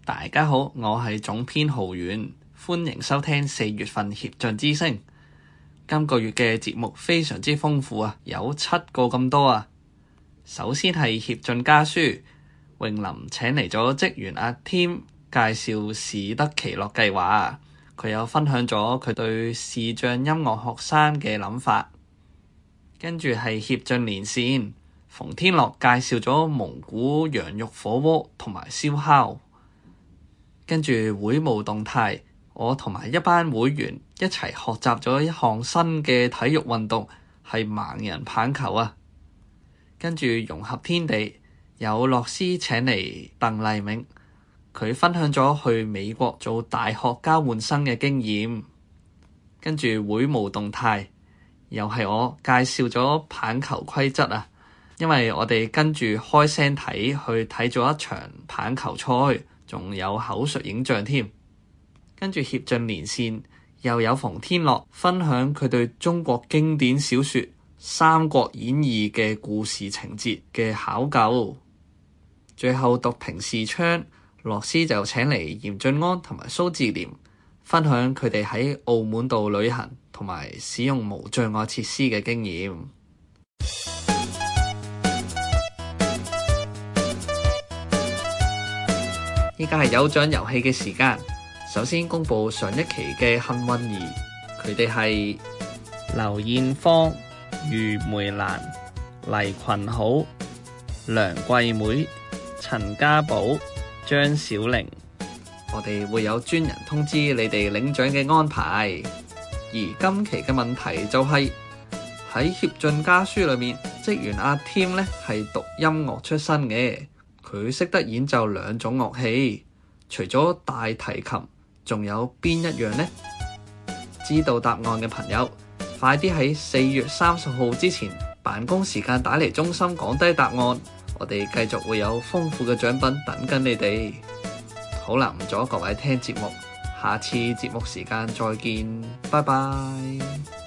大家好，我係總編浩遠，歡迎收聽4月份協進之聲。今個月嘅節目非常之豐富啊，有7個咁多啊。首先係協進家書，榮林請嚟咗職員阿 Tim 介紹士德奇樂計劃，佢有分享咗佢對視障音樂學生嘅諗法。跟住係協進連線，馮天樂介紹咗蒙古羊肉火鍋同埋燒烤。跟住會務動態，我同埋一班會員一齊學習咗一項新嘅體育運動，係盲人棒球啊。跟住融合天地，有樂師請嚟鄧麗明，佢分享咗去美國做大學交換生嘅經驗。跟住會務動態，又係我介紹咗棒球規則啊，因為我哋跟住開聲睇去睇咗一場棒球賽。仲有口述影像添，跟住協進連線又有馮天樂分享佢對中國經典小說《三國演義》嘅故事情節嘅考究。最後讀屏視窗，樂師就請嚟嚴俊安同埋蘇志廉分享佢哋喺澳門度旅行同埋使用無障礙設施嘅經驗。依家係有獎遊戲嘅時間，首先公佈上一期嘅幸運兒，佢哋係劉燕芳、余梅蘭、黎群好、梁桂妹、陳家寶、張小玲。我哋會有專人通知你哋領獎嘅安排。而今期嘅問題就係喺協進家書裏面，職員阿 Tim 呢係讀音樂出身嘅。佢識得演奏2種樂器，除咗大提琴，仲有邊一樣呢？知道答案嘅朋友，快啲喺4月30號之前辦公時間打嚟中心講低答案，我哋繼續會有豐富嘅獎品等緊你哋。好啦，唔阻各位聽節目，下次節目時間再見，拜拜。